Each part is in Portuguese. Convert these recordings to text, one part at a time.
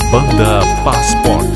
Banda Passport.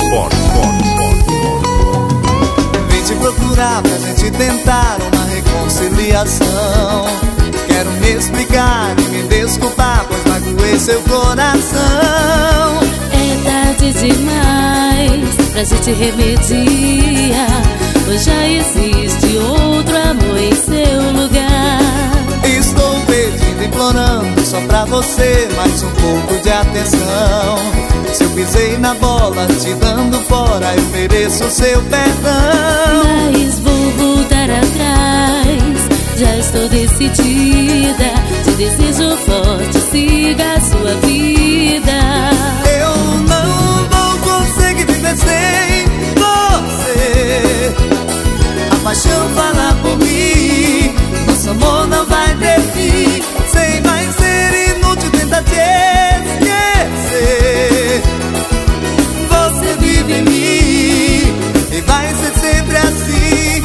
Vim te procurar pra gente tentar uma reconciliação. Quero me explicar e me desculpar, pois magoei seu coração. É tarde demais pra gente remediar, pois já existe outro amor em seu lugar. Estou pedindo, implorando só pra você mais um pouco de atenção. Se eu pisei na bola te dando fora, eu mereço seu perdão. Mas vou voltar atrás, já estou decidida. Te desejo forte, siga a sua vida. Eu não vou conseguir viver sem você. A paixão fala por mim, nosso amor não vai ter fim. Sem mais ser inútil tentar te esquecer. Você vive em mim e vai ser sempre assim,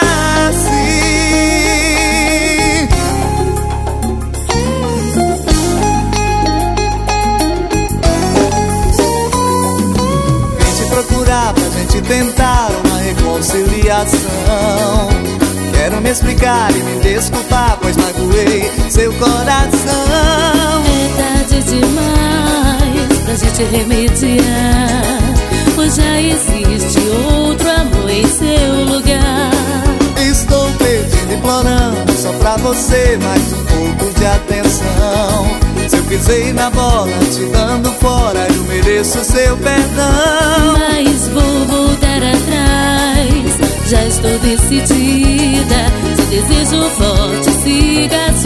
assim. Vim te procurar pra gente tentar uma reconciliação. Quero me explicar e me desculpar, pois magoei seu coração. É tarde demais pra gente remediar, pois já existe outro amor em seu lugar. Estou pedindo, implorando só pra você mais um pouco de atenção. Se eu pisei na bola te dando fora, eu mereço seu perdão. Mas vou voltar atrás, já estou decidida. Te desejo forte, siga a